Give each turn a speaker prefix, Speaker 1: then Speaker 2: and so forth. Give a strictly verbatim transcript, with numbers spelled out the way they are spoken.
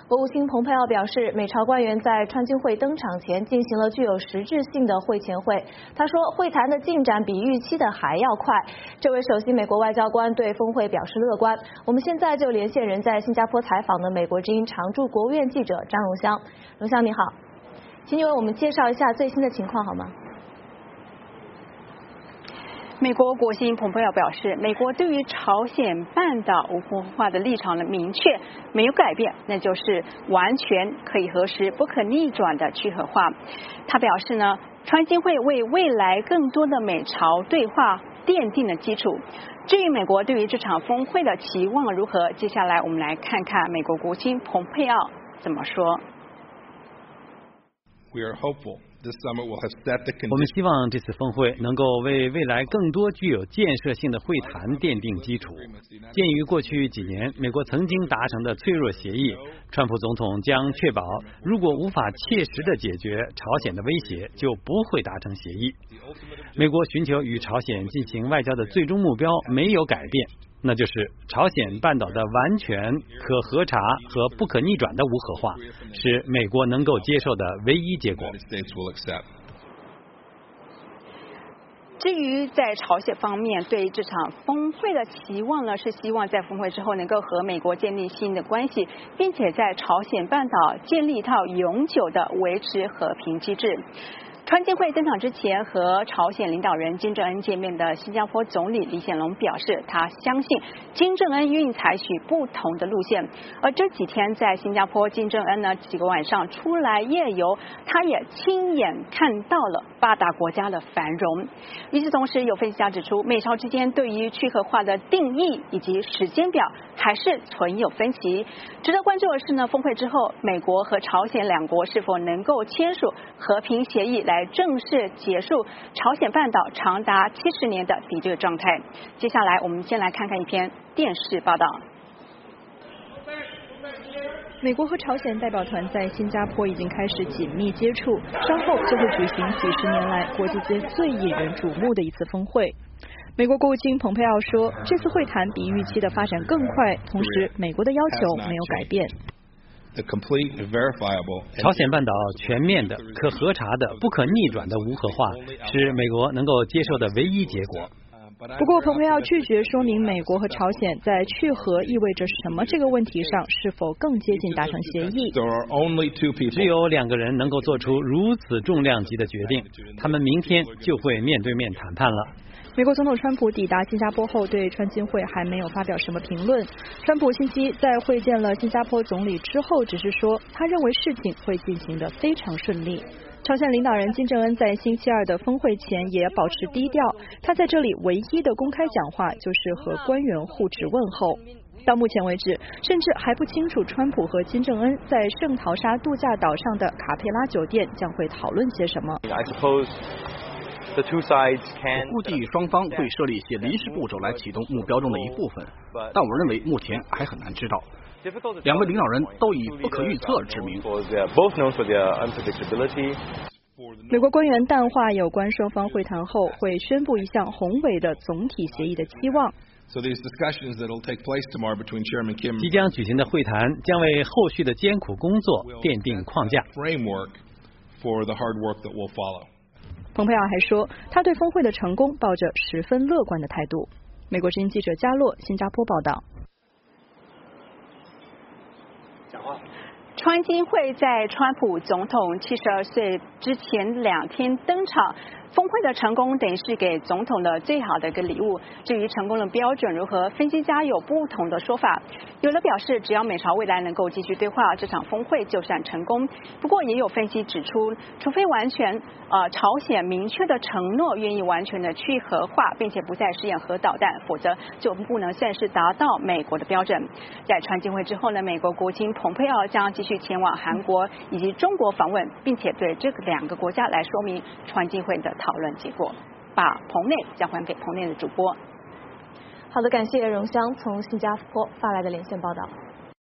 Speaker 1: 国务卿蓬佩奥表示，美朝官员在川金会登场前进行了具有实质性的会前会。他说，会谈的进展比预期的还要快。这位首席美国外交官对峰会表示乐观。我们现在就连线人在新加坡采访的美国之音常驻国务院记者张荣香。荣香你好，请你为我们介绍一下最新的情况好吗？
Speaker 2: 美国国务卿蓬佩奥表示，美国对于朝鲜半岛无核化的立场的明确没有改变，那就是完全可以核实、不可逆转的去核化。他表示呢，川金会为未来更多的美朝对话奠定了基础。至于美国对于这场峰会的期望如何，接下来我们来看看美国国务卿蓬佩奥怎么说。
Speaker 3: We are hopeful this summit will have set the conditions.
Speaker 4: 我们希望这次峰会能够为未来更多具有建设性的会谈奠定基础。鉴于过去几年美国曾经达成的脆弱协议，川普总统将确保，如果无法切实的解决朝鲜的威胁，就不会达成协议。美国寻求与朝鲜进行外交的最终目标没有改变，那就是朝鲜半岛的完全可核查和不可逆转的无核化，是美国能够接受的唯一结果。
Speaker 2: 至于在朝鲜方面对这场峰会的期望呢，是希望在峰会之后能够和美国建立新的关系，并且在朝鲜半岛建立一套永久的维持和平机制。川金会登场之前，和朝鲜领导人金正恩见面的新加坡总理李显龙表示，他相信金正恩愿意采取不同的路线。而这几天在新加坡，金正恩呢几个晚上出来夜游，他也亲眼看到了八大国家的繁荣。与此同时，有分析家指出，美朝之间对于去核化的定义以及时间表还是存有分歧。值得关注的是呢，峰会之后，美国和朝鲜两国是否能够签署和平协议来正式结束朝鲜半岛长达七十年的敌对状态。接下来我们先来看看一篇电视报道。
Speaker 5: 美国和朝鲜代表团在新加坡已经开始紧密接触，稍后就会举行几十年来国际间最引人瞩目的一次峰会。美国国务卿蓬佩奥说，这次会谈比预期的发展更快，同时美国的要求没有改变。
Speaker 4: 朝鲜半岛全面的、可核查的、不可逆转的无核化，是美国能够接受的唯一结果。
Speaker 5: 不过，蓬佩奥拒绝说明美国和朝鲜在去核意味着什么这个问题上是否更接近达成协议。
Speaker 4: 只有两个人能够做出如此重量级的决定，他们明天就会面对面谈判了。
Speaker 5: 美国总统川普抵达新加坡后，对川金会还没有发表什么评论。川普信息在会见了新加坡总理之后，只是说他认为事情会进行得非常顺利。朝鲜领导人金正恩在星期二的峰会前也保持低调，他在这里唯一的公开讲话就是和官员互致问候。到目前为止，甚至还不清楚川普和金正恩在圣淘沙度假岛上的卡佩拉酒店将会讨论些什么。
Speaker 6: 我估计双方会设立一些临时步骤来启动目标中的一部分，但我认为目前还很难知道。两位领导人都以不可预测而知名。
Speaker 5: 美国官员淡化有关双方会谈后会宣布一项宏伟的总体协议的期望。
Speaker 4: 即将举行的会谈将为后续的艰苦工作奠定框架。
Speaker 5: 蓬佩奥还说，他对峰会的成功抱着十分乐观的态度。美国之音记者加洛，新加坡报道。
Speaker 2: 川金会在川普总统七十二岁之前两天登场。峰会的成功等于是给总统的最好的一个礼物。至于成功的标准如何，分析家有不同的说法。有的表示，只要美朝未来能够继续对话，这场峰会就算成功。不过，也有分析指出，除非完全呃朝鲜明确的承诺愿意完全的去核化，并且不再试验核导弹，否则就不能算是达到美国的标准。在川金会之后呢，美国国务卿蓬佩奥将继续前往韩国以及中国访问，并且对这两个国家来说明川金会的讨论结果。把棚内交还给棚内的主播。
Speaker 1: 好的，感谢荣香从新加坡发来的连线报道。